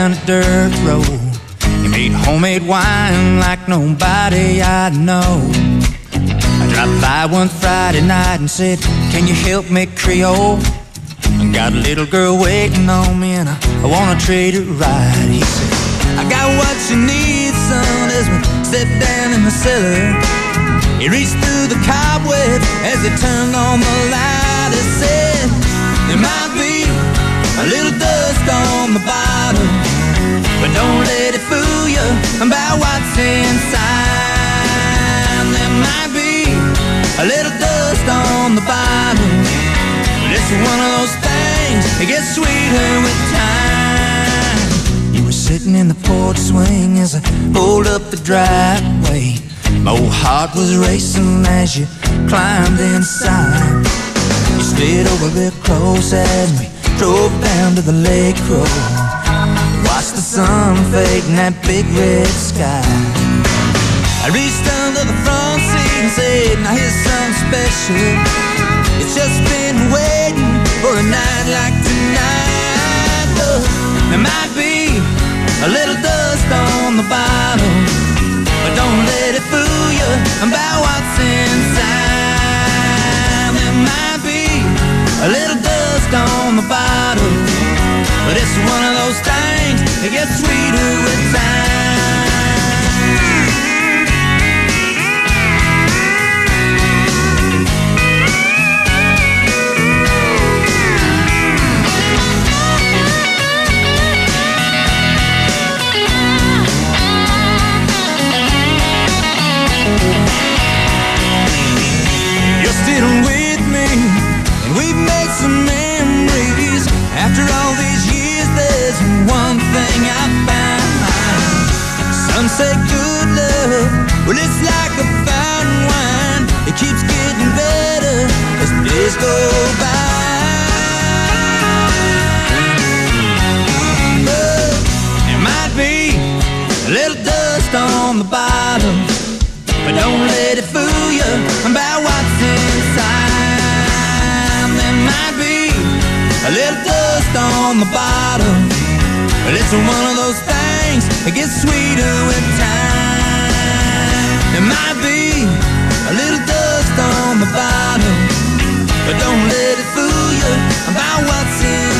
down a dirt road. He made homemade wine like nobody I know. I dropped by one Friday night and said, can you help me Creole? I got a little girl waiting on me and I wanna treat her right. He said, I got what you need, son, as we stepped down in the cellar. He reached through the cobwebs as he turned on the light. He said, there might be a little dust on the bottom, but don't let it fool you about what's inside. There might be a little dust on the bottom, but it's one of those things that gets sweeter with time. You were sitting in the porch swing as I pulled up the driveway. My old heart was racing as you climbed inside. You slid over real close as we drove down to the lake road. Watched the sun fade in that big red sky. I reached under the front seat and said, now here's something special. It's just been waiting for a night like tonight. Look, there might be a little dust on the bottom, but don't let it fool you about what's inside. There might be a little dust on the bottom, but it's one of those things that gets sweeter with time. You're still with me, and we've made some memories. After all these years, there's one thing I found. Some say good love, well, it's like a fine wine. It keeps getting better as the days go by. But there might be a little dust on the bottom, but don't let it fool you about what's inside. There might be a little dust on the bottom, but it's one of those things that gets sweeter with time. There might be a little dust on the bottom, but don't let it fool you about what's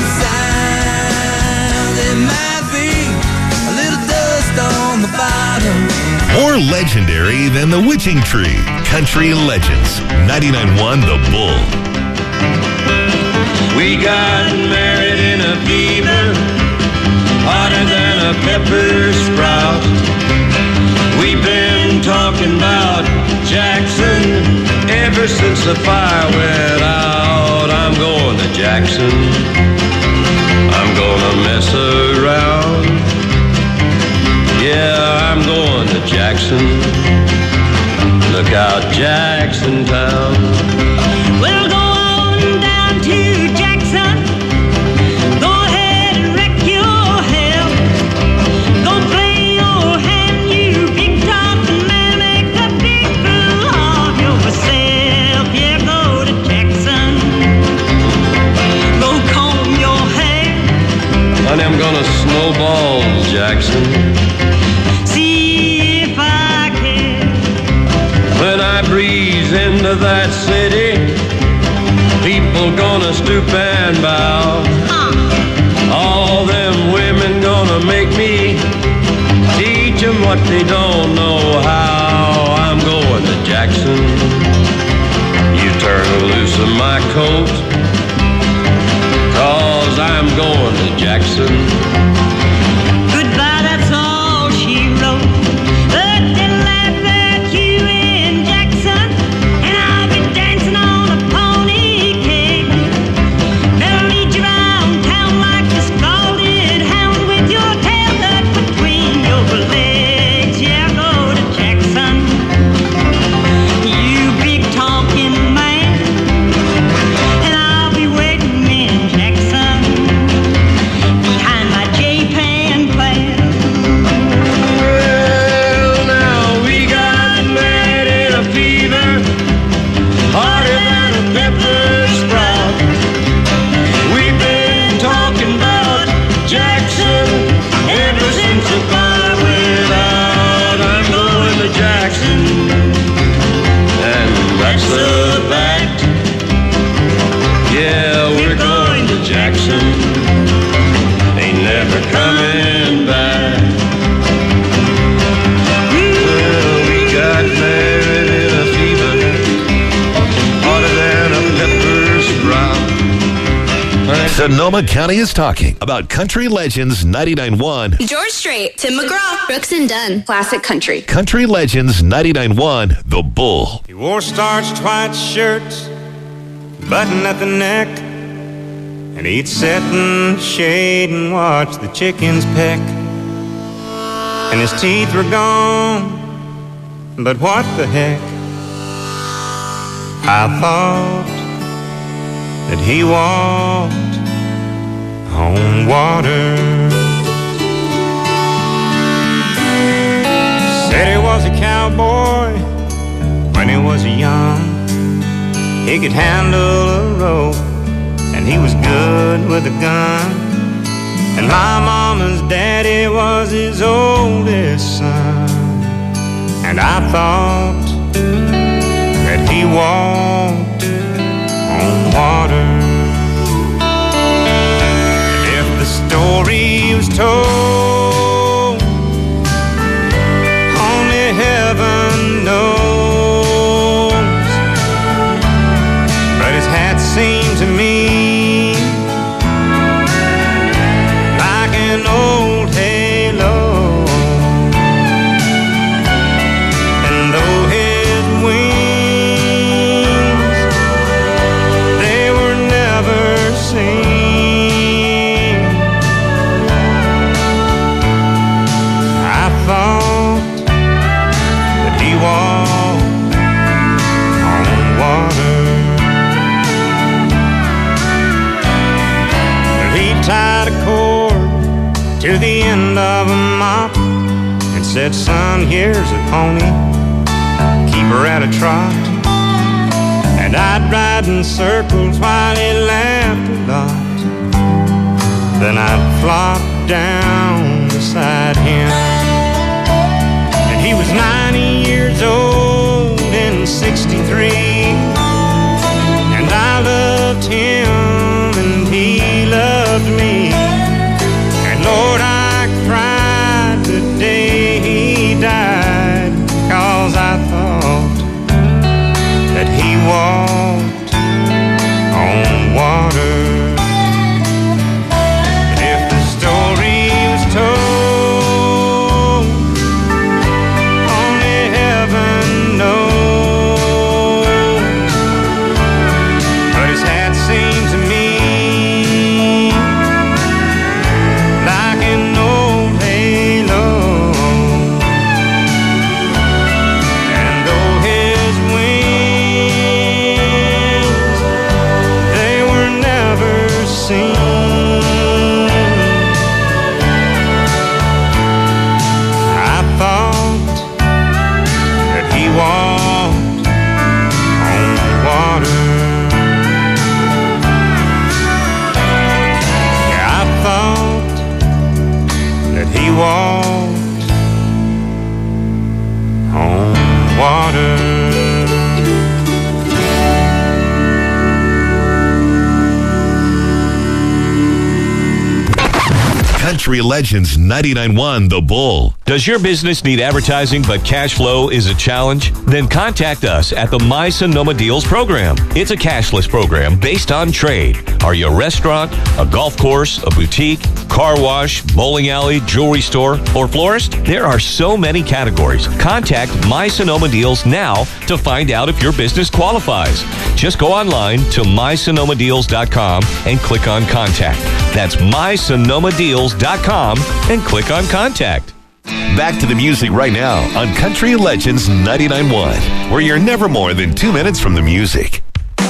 inside. There might be a little dust on the bottom. More legendary than the Witching Tree. Country Legends. 99.1 The Bull. We got married in a fever, hotter than a pepper sprout. We've been talking about Jackson ever since the fire went out. I'm going to Jackson. I'm gonna mess around. Yeah, I'm going to Jackson. Look out, Jackson Town. Well, go on down to Jackson. Go ahead and wreck your hell. Go play your hand, you big talking man. Make a big fool of yourself. Yeah, go to Jackson. Go comb your hair. Honey, I'm gonna snowball Jackson. When I breeze into that city, people gonna stoop and bow. All them women gonna make me teach them what they don't know how. I'm going to Jackson. You turn loose of my coat, 'cause I'm going to Jackson. Goodbye, that's all she wrote. Behind my J coming back. Well, we got married in a fever, hotter than a pepper sprout. Sonoma County is talking about Country Legends 99.1. George Strait, Tim McGraw, Brooks and Dunn, Classic Country. Country Legends 99.1, The Bull. He wore starched white shirts, button at the neck, and he'd sit in the shade and watch the chickens peck. And his teeth were gone, but what the heck? I thought that he walked on water. Said he was a cowboy when he was young. He could handle a rope and he was good with a gun. And my mama's daddy was his oldest son. And I thought that he walked on water. The story was told, only heaven knows. But his hat seemed to me like an old halo. And though his wings, they were never seen, tied a cord to the end of a mop and said, son, here's a pony, keep her at a trot. And I'd ride in circles while he laughed a lot. Then I'd flop down beside him, and he was 90 years old in 63, and I loved him and he loved me. And Lord, I cried the day he died, 'cause I thought that he walked on water. If the story was told, only heaven knows. But his hat seemed to me like an old halo. And though his wings, they were never seen, I thought that he walked on water. Yeah, I thought that he walked on water. Country Legends 99.1, The Bull. Does your business need advertising but cash flow is a challenge? Then contact us at the My Sonoma Deals program. It's a cashless program based on trade. Are you a restaurant, a golf course, a boutique, car wash, bowling alley, jewelry store, or florist? There are so many categories. Contact My Sonoma Deals now to find out if your business qualifies. Just go online to mysonomadeals.com and click on Contact. That's mysonomadeals.com and click on Contact. Back to the music right now on Country Legends 99.1, where you're never more than 2 minutes from the music.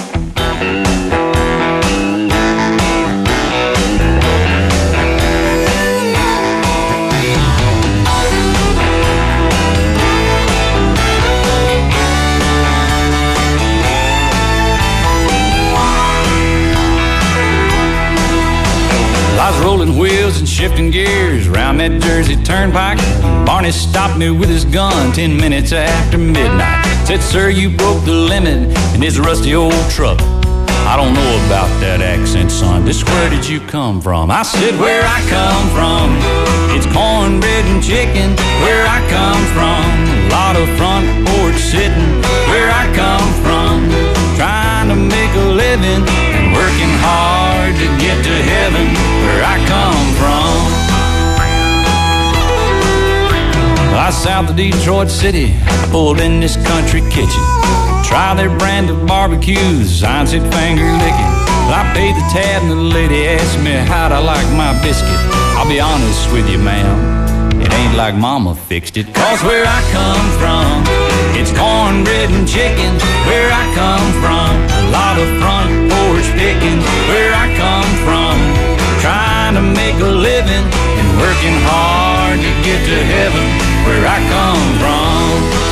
I was rolling wheels and shifting gears around that Jersey Turnpike. Barney stopped me with his gun 10 minutes after midnight. Said, sir, you broke the limit in this rusty old truck. I don't know about that accent, son. Just where did you come from? I said, where I come from chicken where I come from. A lot of front porch sitting where I come from. Trying to make a living and working hard to get to heaven where I come from. I south of Detroit City, pulled in this country kitchen. Try their brand of barbecues, I said finger licking. I paid the tab and the lady asked me how'd I like my biscuit. I'll be honest with you, ma'am, it ain't like mama fixed it. Cause where I come from, it's cornbread and chicken. Where I come from, a lot of front porch picking. Where I come from, trying to make a living and working hard to get to heaven. Where I come from.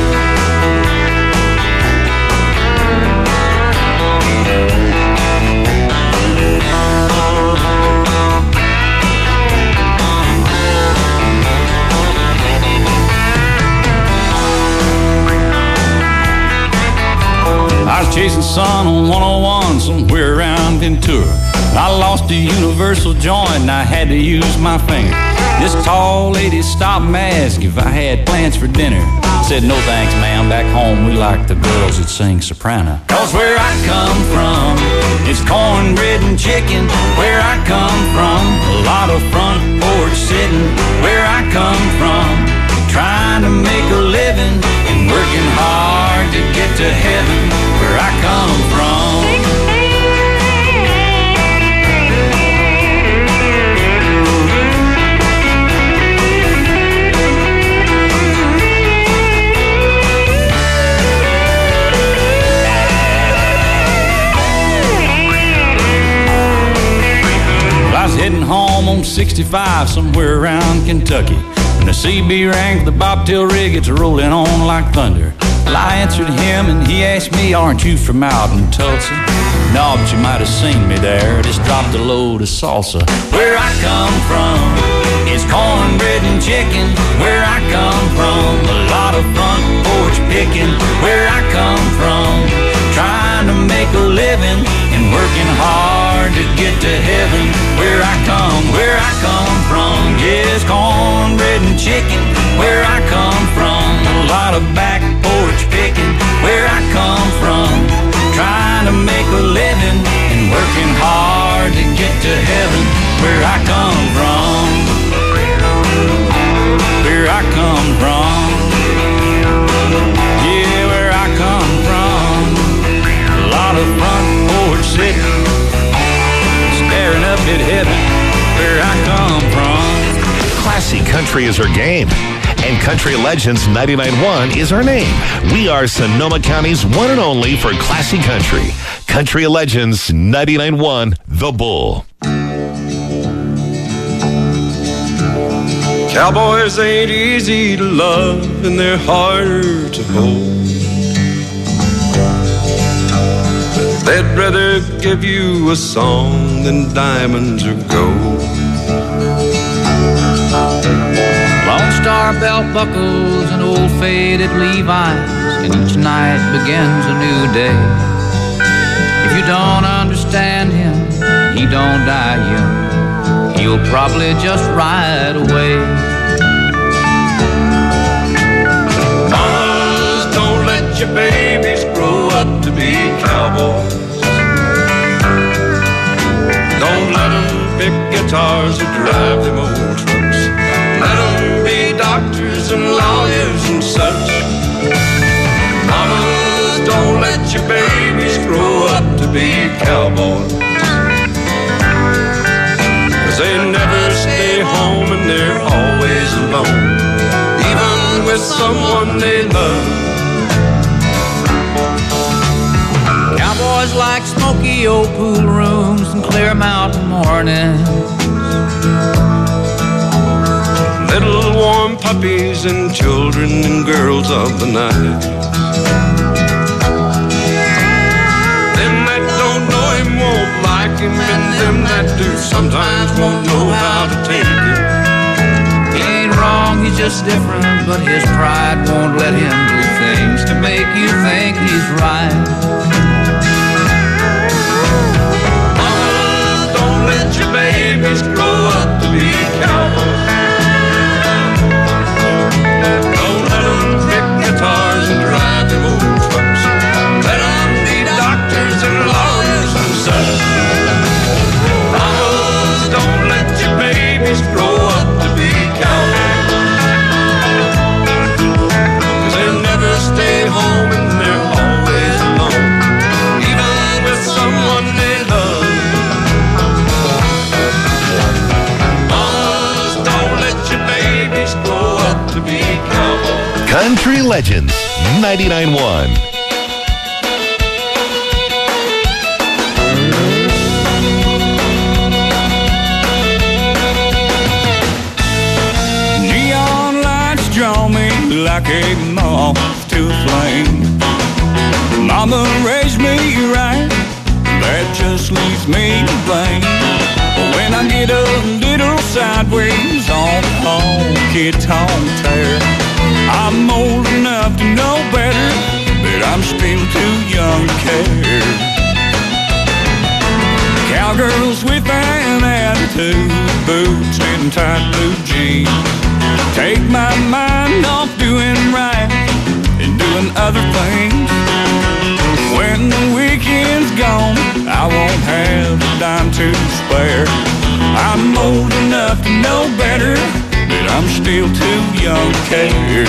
I was chasing sun on 101 somewhere around Ventura. I lost a universal joint and I had to use my finger. This tall lady stopped and asked if I had plans for dinner. I said, no thanks, ma'am, back home we like the girls that sing soprano. Cause where I come from, it's cornbread and chicken. Where I come from, a lot of front porch sitting. Where I come from, trying to make a living and working hard to get to heaven. Where I come from. I was heading home on 65 somewhere around Kentucky. When the CB rang for the bobtail rig, it's rolling on like thunder. Well, I answered him and he asked me, aren't you from out in Tulsa? No, but you might have seen me there. Just dropped a load of salsa. Where I come from, it's cornbread and chicken. Where I come from, a lot of front porch picking. Where I come from, trying to make a living and working hard to get to heaven. Where I come from, yes, cornbread and chicken. Where I come from, a lot of back porch picking. Where I come from, trying to make a living and working hard to get to heaven. Where I come from, where I come from, yeah, where I come from. A lot of front porch sitting, staring up at heaven. Where I come from. Classy country is her game, and Country Legends 99.1 is our name. We are Sonoma County's one and only for classy country. Country Legends 99.1, The Bull. Cowboys ain't easy to love and they're harder to hold. But they'd rather give you a song than diamonds or gold. Lone Star belt buckles and old faded Levi's, and each night begins a new day. If you don't understand him, he don't die young. He'll probably just ride away. Mamas, don't let your babies grow up to be cowboys. Don't let them pick guitars or drive them old trucks. Let them be doctors and lawyers and such. Mamas, don't let your babies grow up to be cowboys. 'Cause they never stay home and they're always alone, even with someone they love. Cowboys like smoky old pool rooms and clear mountain mornings. Little warm puppies and children and girls of the night. Them that don't know him won't like him, and them that do sometimes won't know how to take him. He ain't wrong, he's just different, but his pride won't let him do things to make you think he's right. Mama, don't let your babies grow up to be cowboys. Country Legends 99.1. Neon lights draw me like a moth to a flame. Mama raised me right, that just leaves me to blame. When I get a little sideways on honky-tonk tear, I'm old enough to know better, but I'm still too young to care. Cowgirls with an attitude, boots and tight blue jeans, take my mind off doing right and doing other things. When the weekend's gone, I won't have a dime to spare. I'm old enough to know better, but I'm still too young to care.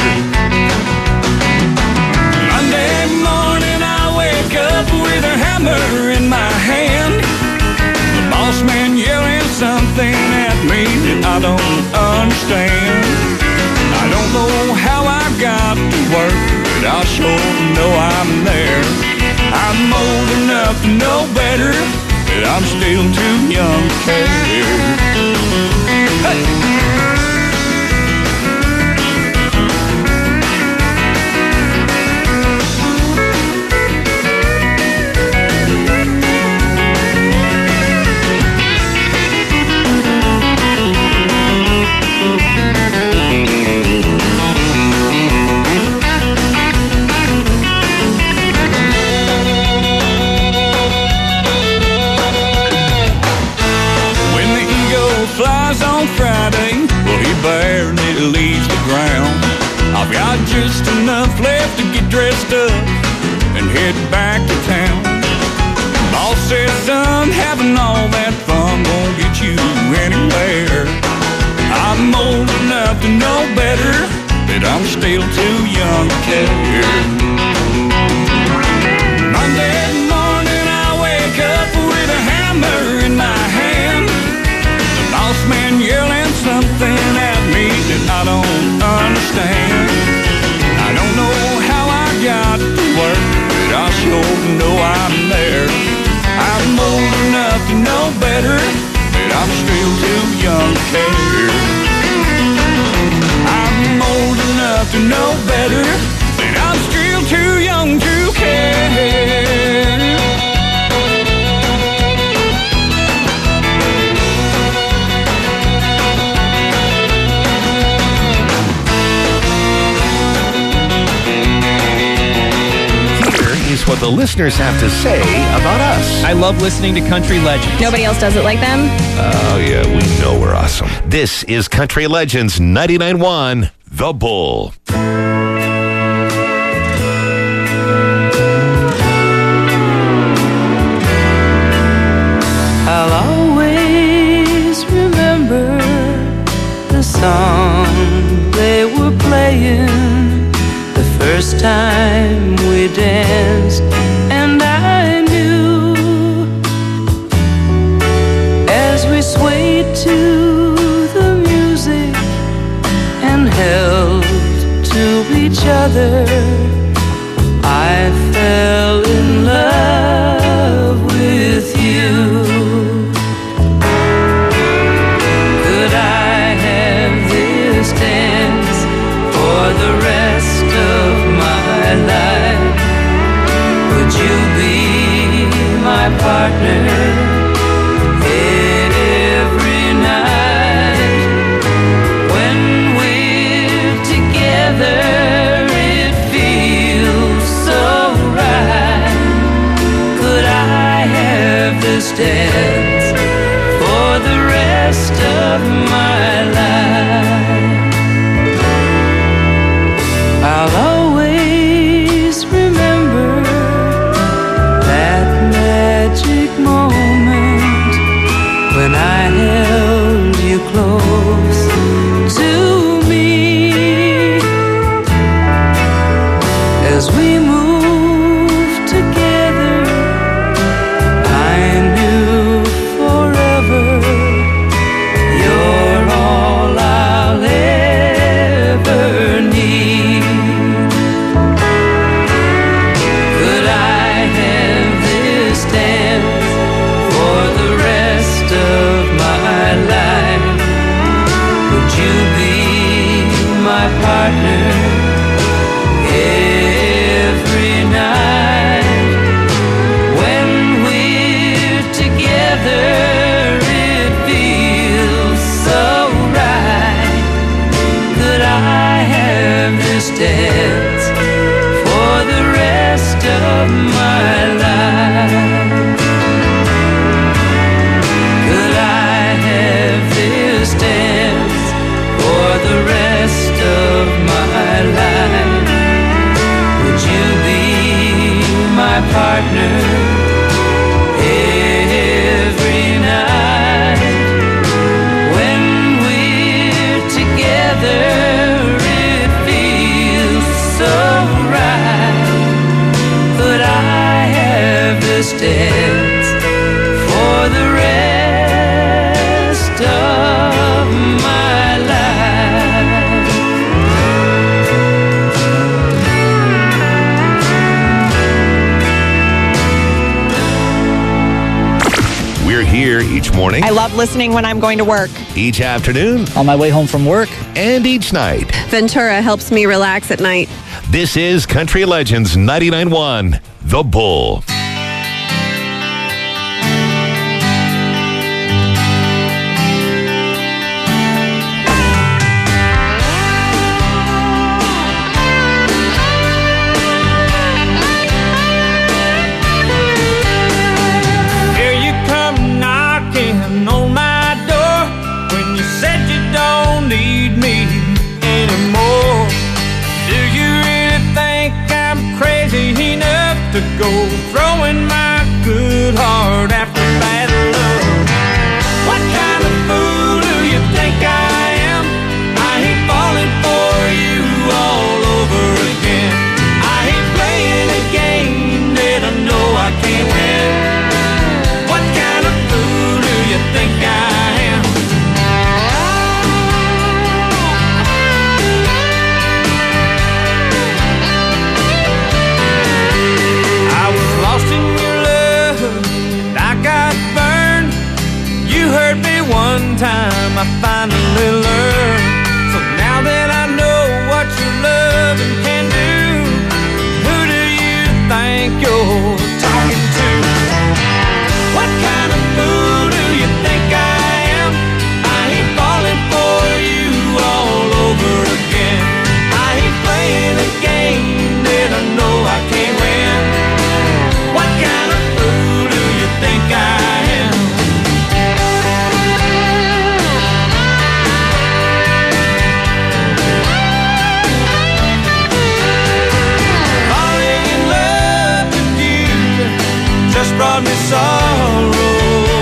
Monday morning I wake up with a hammer in my hand, the boss man yelling something at me that I don't understand. I don't know how I got to work, but I sure know I'm there. I'm old enough to know better, but I'm still too young to care. Hey! On Friday, well, he barely leaves the ground. I've got just enough left to get dressed up and head back to town. Boss says, son, having all that fun won't get you anywhere. I'm old enough to know better, but I'm still too young to care. Monday morning I wake up with a hammer in my hand, boss man yelling something at me that I don't understand. I don't know how I got to work, but I sure know I'm there. I'm old enough to know better, but I'm still too young to care. I'm old enough to know better, but I'm still too young to care. Is what the listeners have to say about us. I love listening to Country Legends. Nobody else does it like them. Oh, yeah, we know we're awesome. This is Country Legends 99.1, The Bull. I'll always remember the song they were playing the first time we danced, and I knew as we swayed to the music and held to each other, I fell in love with you. Could I have this dance for the rest of my life? Would you be my partner every night? When we're together, it feels so right. Could I have this dance for the rest of my life? I'll always remember that magic moment when I held you close to me. As we moved together, I knew forever you're all I'll ever need. partner. Every night when we're together, it feels so right. Could I have this dance for the rest of my life? Could I have this dance for the rest of my life? Would you be my partner every night when we're together? It feels so right. Could I have this dance for the rest of my life? We're here each morning, I love listening when I'm going to work. each afternoon, On my way home from work. and each night. Ventura helps me relax at night. This is Country Legends 99.1, The Bull. Here you come knocking on my door when you said you don't need me anymore. Do you really think I'm crazy enough to go throwing my good heart after bad love? What kind of fool do you think I am? I ain't falling for you all over again. I ain't playing a game that I know I can't win. What kind of fool do you think I am? I was lost in your love and I got burned. You hurt me one time, I finally learned. So now that I know what your loving can do, who do you think you're talking to? What kind of fool do you think I am? I ain't falling for you all over again. I ain't playing a game that I know I can't win. What kind of fool do you think I am? Falling in love with you just brought me sorrow.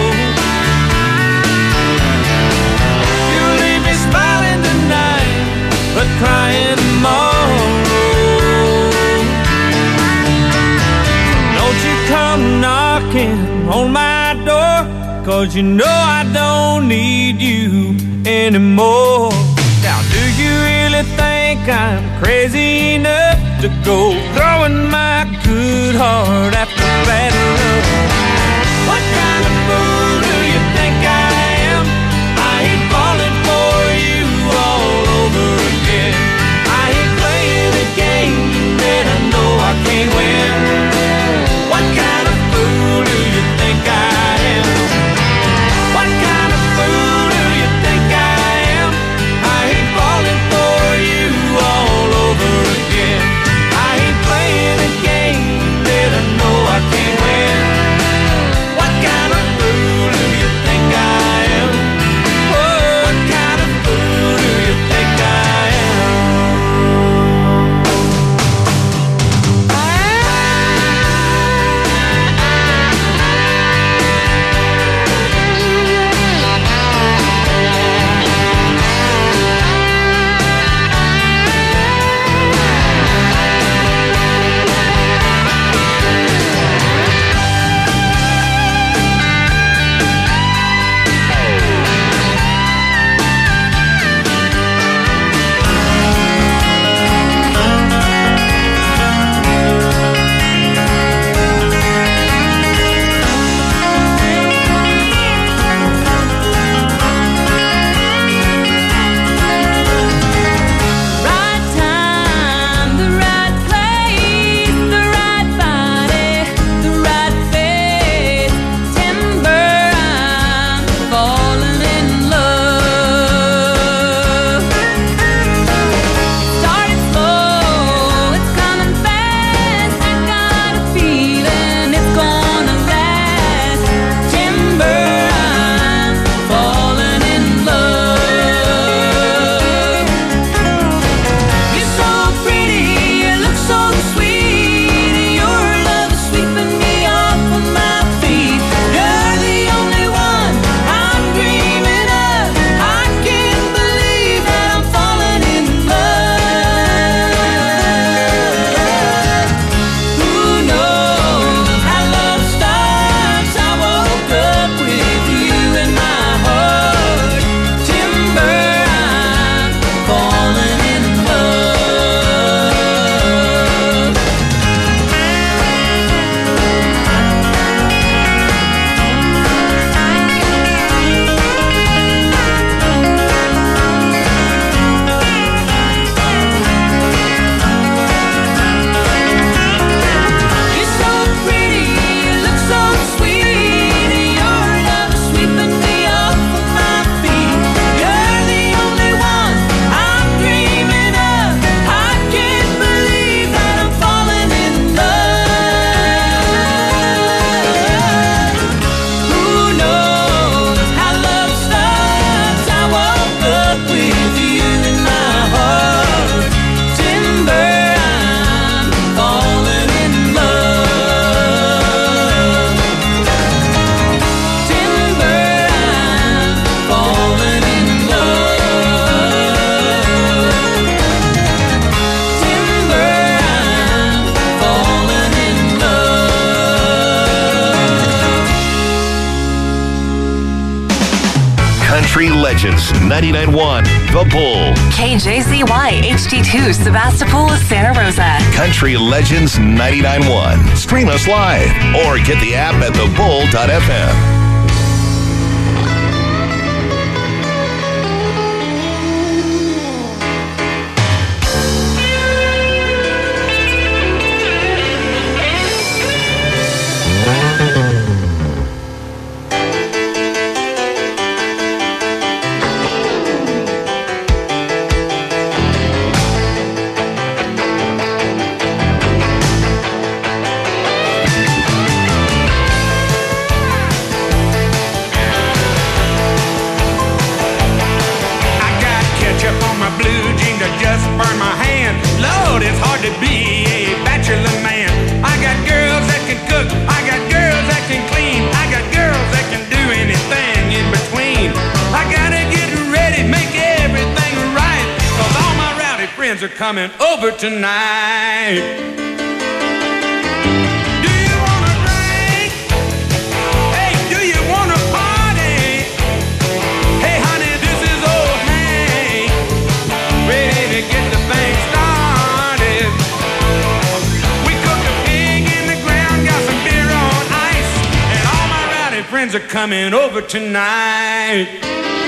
You leave me smiling tonight, but crying tomorrow. Don't you come knocking on my door, 'cause you know I don't need you anymore. Now do you really think I'm crazy enough to go throwing my good heart after bad love? What kind of fool do you think I am? I ain't falling for you all over again. I ain't playing a game that I know I can't win. What kind of fool do you think I am? What kind of fool do you think I am? I ain't falling for you all over again. I ain't playing a game that I know I Legends 99.1 The Bull. KJZY HD2 Sebastopol, Santa Rosa. Country Legends 99.1. Stream us live or get the app at thebull.fm. Are coming over tonight. Do you wanna drink? Hey, do you wanna party? Hey, honey, this is old Hank, ready to get the thing started. We cooked a pig in the ground, got some beer on ice, and all my rowdy friends are coming over tonight.